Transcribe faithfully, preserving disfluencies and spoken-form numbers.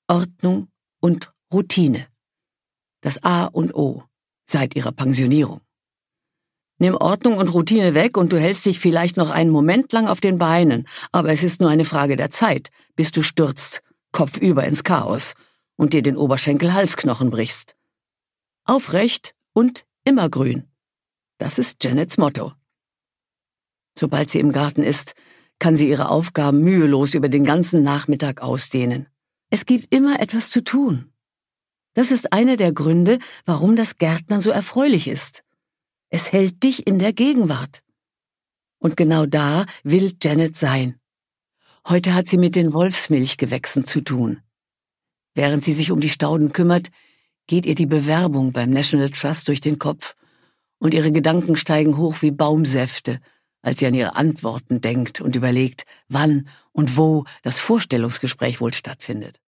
Ordnung und Routine. Das A und O seit ihrer Pensionierung. Nimm Ordnung und Routine weg und du hältst dich vielleicht noch einen Moment lang auf den Beinen, aber es ist nur eine Frage der Zeit, bis du stürzt, kopfüber ins Chaos und dir den Oberschenkel-Halsknochen brichst. Aufrecht und immergrün. Das ist Janets Motto. Sobald sie im Garten ist, kann sie ihre Aufgaben mühelos über den ganzen Nachmittag ausdehnen. Es gibt immer etwas zu tun. Das ist einer der Gründe, warum das Gärtnern so erfreulich ist. Es hält dich in der Gegenwart. Und genau da will Janet sein. Heute hat sie mit den Wolfsmilchgewächsen zu tun. Während sie sich um die Stauden kümmert, geht ihr die Bewerbung beim National Trust durch den Kopf und ihre Gedanken steigen hoch wie Baumsäfte, als sie an ihre Antworten denkt und überlegt, wann und wo das Vorstellungsgespräch wohl stattfindet.